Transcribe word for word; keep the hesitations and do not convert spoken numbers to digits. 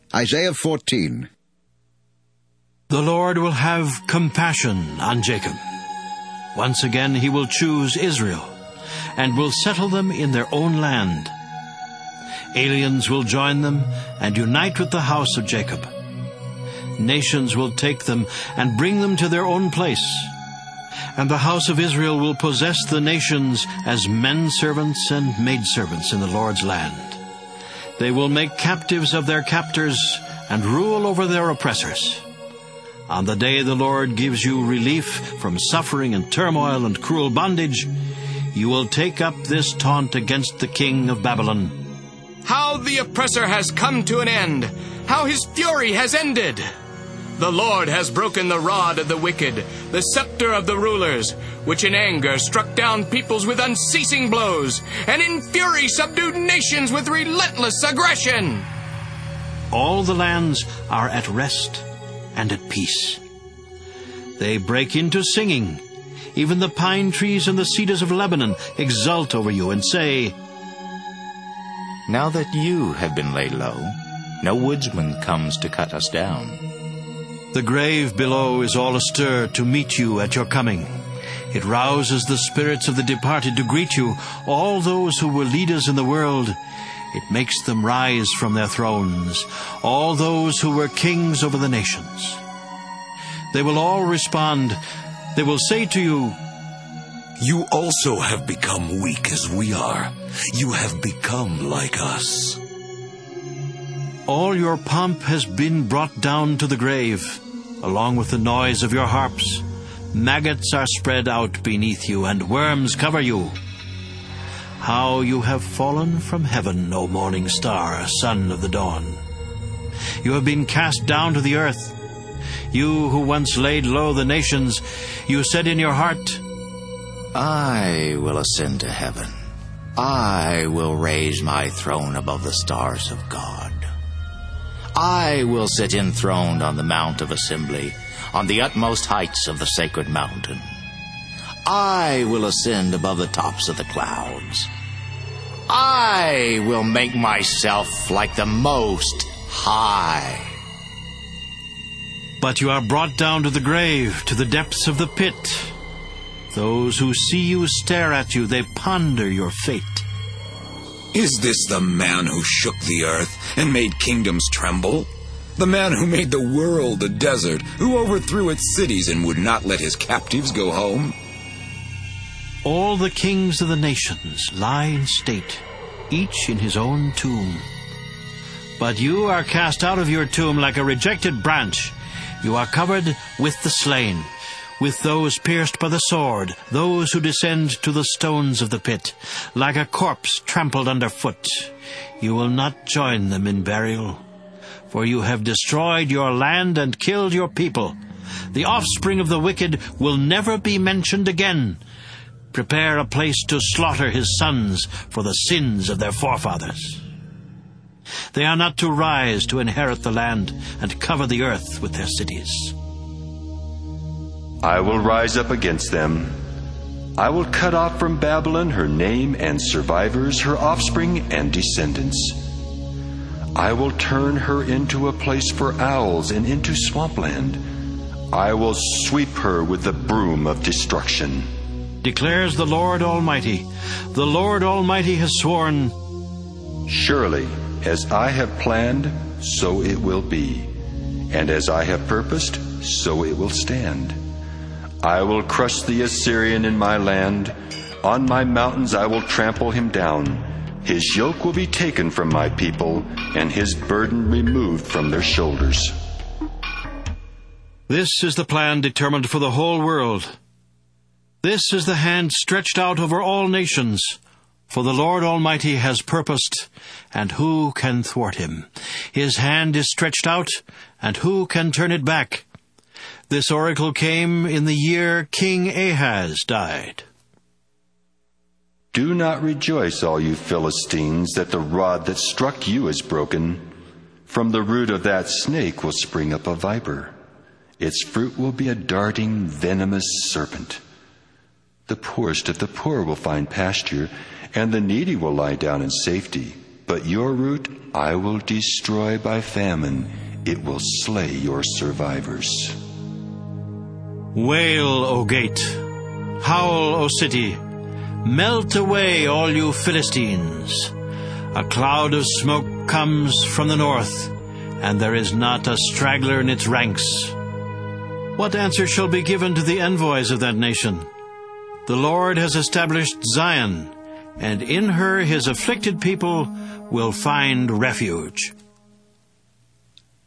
Isaiah fourteen. The Lord will have compassion on Jacob. Once again he will choose Israel, and will settle them in their own land. Aliens will join them and unite with the house of Jacob. Nations will take them and bring them to their own place. And the house of Israel will possess the nations as men-servants and maidservants in the Lord's land. They will make captives of their captors and rule over their oppressors. On the day the Lord gives you relief from suffering and turmoil and cruel bondage, you will take up this taunt against the king of Babylon. How the oppressor has come to an end! How his fury has ended! The Lord has broken the rod of the wicked, the scepter of the rulers, which in anger struck down peoples with unceasing blows, and in fury subdued nations with relentless aggression. All the lands are at rest and at peace. They break into singing. Even the pine trees and the cedars of Lebanon exult over you and say, Now that you have been laid low, no woodsman comes to cut us down. The grave below is all astir to meet you at your coming. It rouses the spirits of the departed to greet you, all those who were leaders in the world. It makes them rise from their thrones, all those who were kings over the nations. They will all respond. They will say to you, You also have become weak as we are. You have become like us. All your pomp has been brought down to the grave, along with the noise of your harps. Maggots are spread out beneath you, and worms cover you. How you have fallen from heaven, O morning star, son of the dawn. You have been cast down to the earth. You who once laid low the nations, you said in your heart, I will ascend to heaven. I will raise my throne above the stars of God. I will sit enthroned on the Mount of Assembly, on the utmost heights of the sacred mountain. I will ascend above the tops of the clouds. I will make myself like the Most High. But you are brought down to the grave, to the depths of the pit. Those who see you stare at you, they ponder your fate. Is this the man who shook the earth and made kingdoms tremble? The man who made the world a desert, who overthrew its cities and would not let his captives go home? All the kings of the nations lie in state, each in his own tomb. But you are cast out of your tomb like a rejected branch. You are covered with the slain, with those pierced by the sword, those who descend to the stones of the pit, like a corpse trampled underfoot. You will not join them in burial, for you have destroyed your land and killed your people. The offspring of the wicked will never be mentioned again. Prepare a place to slaughter his sons for the sins of their forefathers. They are not to rise to inherit the land and cover the earth with their cities. I will rise up against them. I will cut off from Babylon her name and survivors, her offspring and descendants. I will turn her into a place for owls and into swampland. I will sweep her with the broom of destruction. Declares the Lord Almighty. The Lord Almighty has sworn, Surely, as I have planned, so it will be, and as I have purposed, so it will stand. I will crush the Assyrian in my land. On my mountains I will trample him down. His yoke will be taken from my people, and his burden removed from their shoulders. This is the plan determined for the whole world. This is the hand stretched out over all nations. For the Lord Almighty has purposed, and who can thwart him? His hand is stretched out, and who can turn it back? This oracle came in the year King Ahaz died. Do not rejoice, all you Philistines, that the rod that struck you is broken. From the root of that snake will spring up a viper. Its fruit will be a darting, venomous serpent. The poorest of the poor will find pasture, and the needy will lie down in safety. But your root I will destroy by famine. It will slay your survivors. Wail, O gate! Howl, O city! Melt away, all you Philistines! A cloud of smoke comes from the north, and there is not a straggler in its ranks. What answer shall be given to the envoys of that nation? The Lord has established Zion, and in her his afflicted people will find refuge.